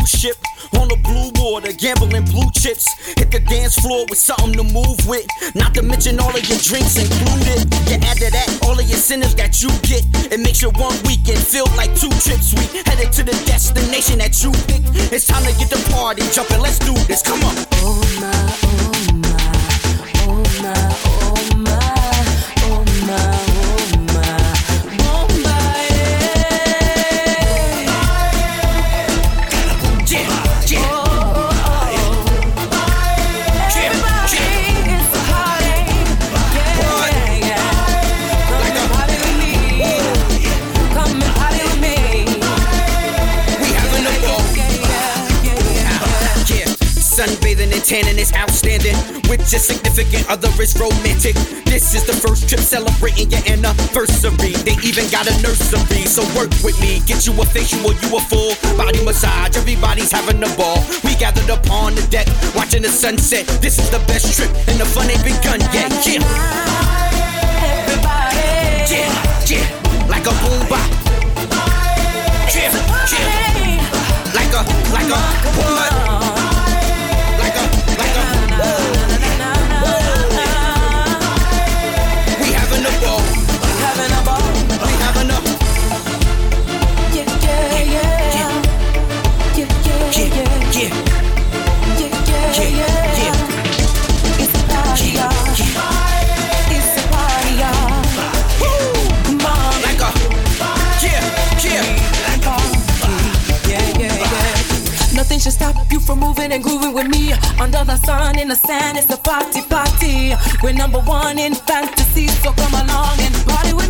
cruise ship on the blue water, gambling blue chips. Hit the dance floor with something to move with. Not to mention all of your drinks included. You add to that all of your sinners that you get. It makes your one weekend feel like 2 trips. We headed to the destination that you picked. It's time to get the party jumping. Let's do this. Come on. Oh my, oh my, oh my, oh my, oh my, oh my, oh my, yeah, yeah. Everybody, it's a party. Yeah, yeah. Come and party with me. Come and party with me. We having a ball. Yeah. Sunbathing and tanning is outstanding. With your significant other is romantic. This is the first trip celebrating your anniversary. They even got a nursery, so work with me. Get you a facial, you a full body massage. Everybody's having a ball. We gathered up on the deck, watching the sunset. This is the best trip, and the fun ain't begun yet. Yeah, everybody. yeah, yeah. Like a boomba. Yeah, yeah. Like a what? We having a ball. We having a It's a party, y'all. It's a party, y'all. Come on. like a Nothing should stop you from moving and grooving with me. Under the sun, in the sand, it's a party, party. We're number one in fantasy, so come along and party with